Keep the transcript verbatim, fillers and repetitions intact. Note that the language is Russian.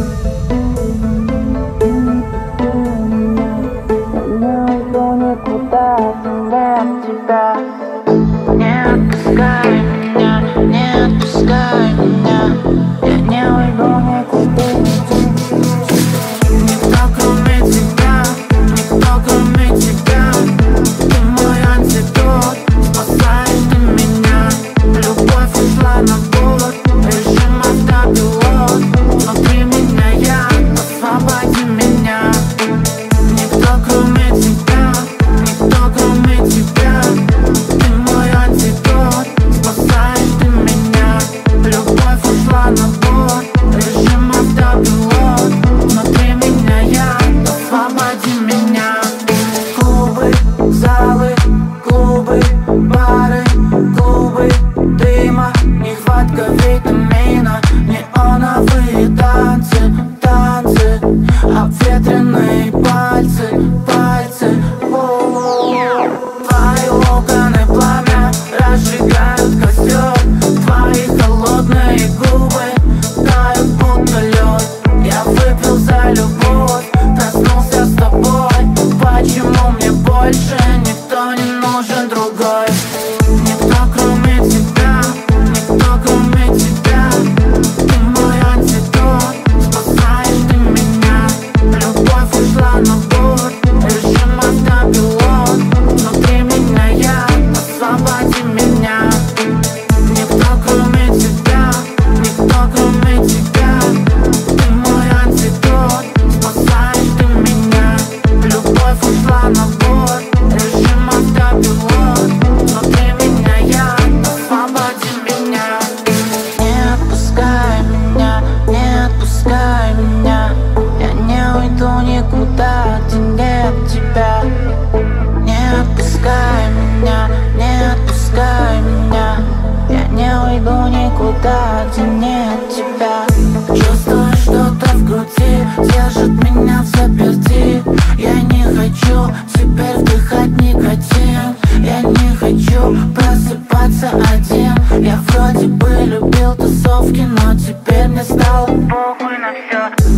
никуда нет тебя. Не отпускай меня, не отпускай меня. Я не уйду никуда. Никто кроме тебя, никто кроме тебя. Ты мой антидот, спасаешь ты меня. Любовь ушла на борт, режим автопилот. Внутри меня я, освободи меня. Никто кроме тебя, никто кроме тебя. Ты мой антидот, спасаешь ты меня. Любовь ушла на борт, режим автопилот. Внутри меня я, освободи меня. Клубы, залы, клубы, бары, клубы дыма, нехватка витамина. Неоновые танцы, танцы, обветренные пальцы, пальцы. Твои локоны пламя разжигают костер. Твои холодные губы тают будто лед. Я выпил за любовь, проснулся с тобой. Почему мне больше никто не нужен другой? Никто кроме тебя, никто кроме тебя. Ты мой антидот, спасаешь ты меня. Любовь ушла на борт, режим автопилот. Внутри меня я, освободи меня. Никто кроме тебя, никто кроме тебя. Ты мой антидот, спасаешь ты меня. Любовь ушла на борт, режим автопилот. Внутри меня я, освободи меня. Не отпускай меня, не отпускай меня. Я не уйду никуда, где нет тебя. Не отпускай меня, не отпускай меня. Я не уйду никуда, где нет тебя. Чувствую что-то в груди, держит меня в заперти. Я не хочу теперь вдыхать никотин. Я не хочу просыпаться один. Я вроде бы любил тусовки, но теперь мне стало похуй на все.